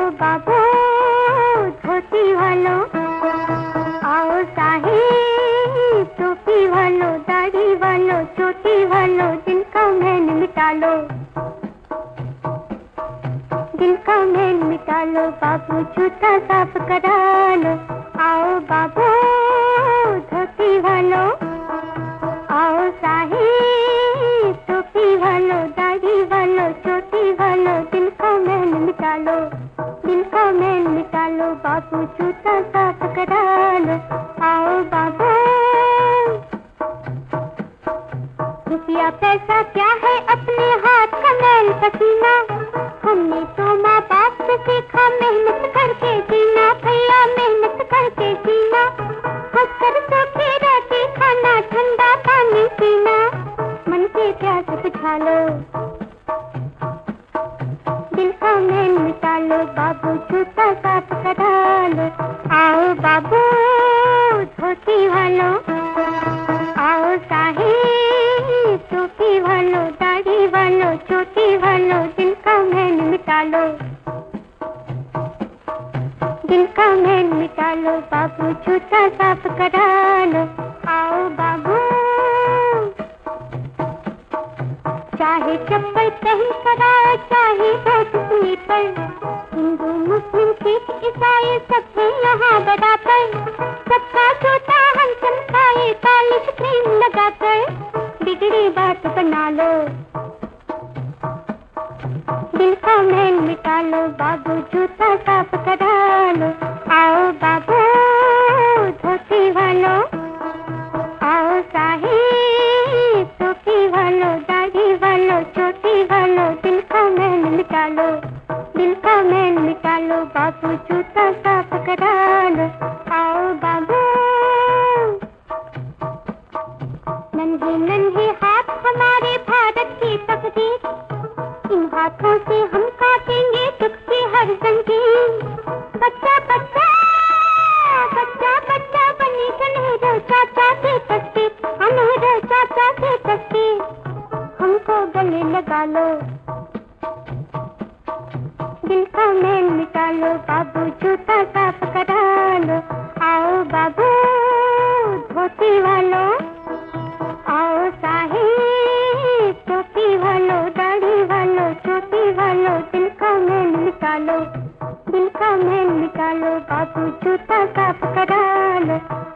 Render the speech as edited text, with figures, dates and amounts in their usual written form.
बाबू धोती वालों, आओ साहिब टोपी वालों, दाढ़ी वालों, चोटी वालों, दिन का मैल मिटा लो, दिन का मैल मिटा लो। बाबू जूता साफ करा लो, आओ बाबू धोती वालों, आओ साहिब टोपी वालों, दाढ़ी वालों, चोटी वालों, दिन का मैल मिटा लो, दिन का मैल मिटा लो। बाबू जूता साफ करा लो, आओ बाबू। रुपया पैसा क्या है अपने हाथ का मैल पसीना, हमने तो माँ बाप से सीखा मेहनत करके जीना, भैया मेहनत करके जीना, हंसकर सोते रहते खाना ठंडा पानी पीना, मन के प्यास बुझा लो, दिल का मैल मिटा लो। बाबू जूता साफ करा लो, आओ बाबू धोती वालों, आओ साहिब टोपी वालों, दाढ़ी वालों, चोटी वालों, दिल का मैल मिटा लो, दिल का मैल मिटा लो। बाबू जूता साफ करा लो, आओ बाबू। चाहे चप्पल पहन कर आए, चाहे बहुत स्लीपर, हिंदू मुस्लिम सिख ईसाई सबसे यहाँ बराबर, सबका जूता हम चमकाए पॉलिश क्रीम लगाकर, बिगड़ी बात बना लो, दिल का मैल मिटा लो। बाबू जूता साफ करा लो, आओ बाबू धोती वालों, आओ साहिब टोपी वालों, दाढ़ी वालों, चोटी वालों, दिल का मैल मिटा लो, दिल का मैल मिटा लो। बाबू जूता साफ करा लो, आओ बाबू। नन्हे नन्हे हाथ हमारे भारत की तकदीर, इन हाथों से हम काटेंगे दुख की हर जंजीर। बच्चा बच्चा बच्चा बच्चा बनी सुनहरे चाचा के तस्वीर, सुनहरे चाचा के तस्वीर, हमको गले लगा लो, दिल का मैल मिटा लो। बाबू जूता साफ करा लो, आओ बाबू धोती वालों, आओ साहिब टोपी वालों, दाढ़ी वालों, चोटी वालों, दिल का मैल मिटा लो, दिल का मैल मिटा लो। बाबू जूता साफ करा लो,